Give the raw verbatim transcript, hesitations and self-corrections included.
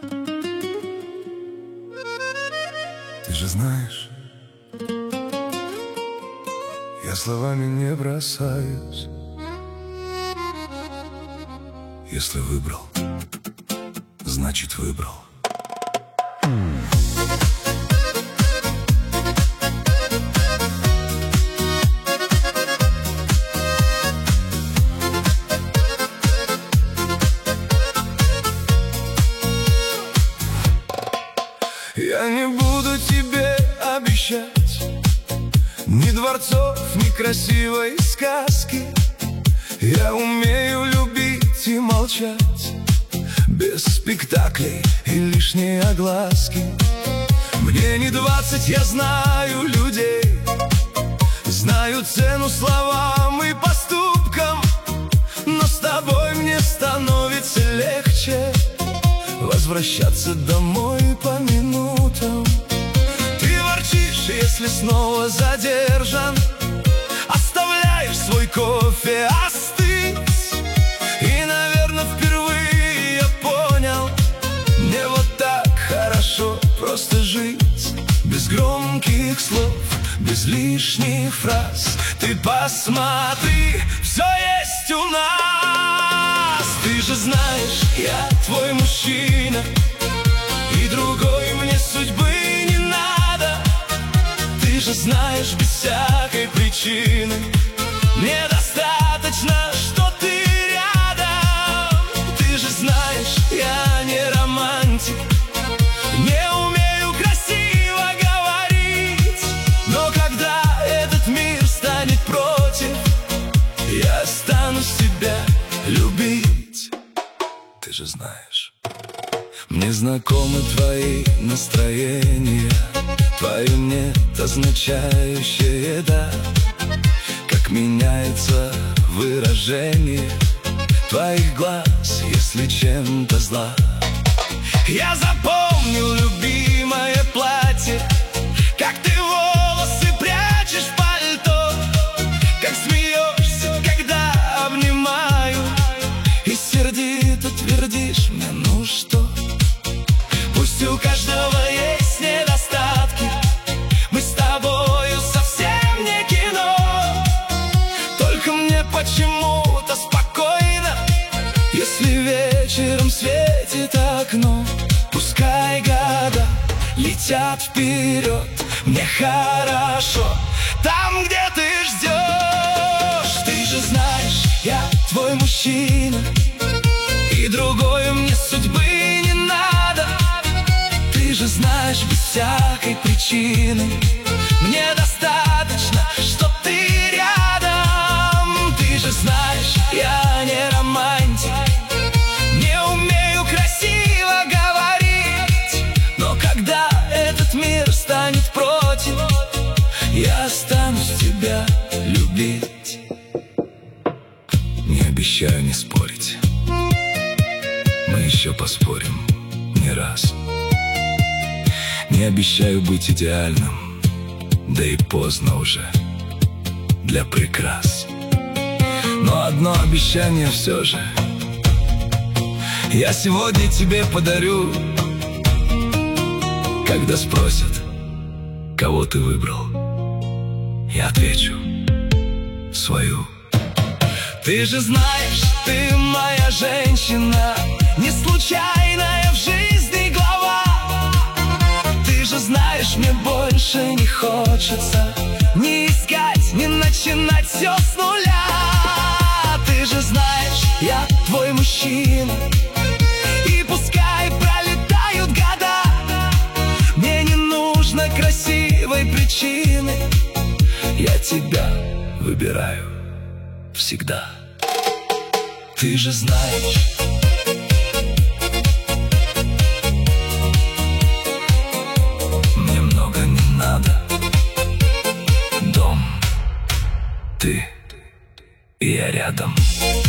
Ты же знаешь, я словами не бросаюсь. Если выбрал, значит выбрал. Я не буду тебе обещать ни дворцов, ни красивой сказки. Я умею любить и молчать, без спектаклей и лишней огласки. Мне не двадцать, я знаю людей, знаю цену словам и поступкам. Но с тобой мне становится легче возвращаться домой по минутам. Ты ворчишь, если снова задержан, оставляешь свой кофе остыть. И, наверное, впервые я понял, мне вот так хорошо просто жить. Без громких слов, без лишних фраз. Ты посмотри, все есть у нас. Ты же знаешь, я твой мужчина, и другой мне судьбы не надо. Ты же знаешь, без всякой причины мне достаточно, что ты рядом. Ты же знаешь, я не романтик, не умею красиво говорить. Но когда этот мир станет против, я стану себя любить. Ты же знаешь, мне знакомы твои настроения, твое «нет» означающее «да». Как меняется выражение твоих глаз, если чем-то зла. Я запомнил любимое платье, как ты волосы прячешь в пальто, как смеешься, когда обнимаю, и сердито твердишь мне: ну что, пусть у каждого есть недостатки, мы с тобою совсем не кино. Только мне почему-то спокойно, если вечером светит окно. Пускай года летят вперед, мне хорошо там, где ты ждешь. Ты же знаешь, я твой мужчина, и другой мне судьбы не надо. Ты же знаешь, без всякой причины мне достаточно, что ты рядом. Ты же знаешь, я не романтик, не умею красиво говорить. Но когда этот мир станет против, я останусь тебя любить. Не обещаю не спорить, мы еще поспорим не раз. Не обещаю быть идеальным, да и поздно уже для прикрас. Но одно обещание все же я сегодня тебе подарю. Когда спросят, кого ты выбрал, я отвечу: свою. Ты же знаешь, ты моя женщина, не случайная в жизни глава. Ты же знаешь, мне больше не хочется ни искать, ни начинать все с нуля. Ты же знаешь, я твой мужчина, и пускай пролетают года, мне не нужно красивой причины, я тебя выбираю всегда. Ты же знаешь, мне много не надо. Дом, ты и я рядом.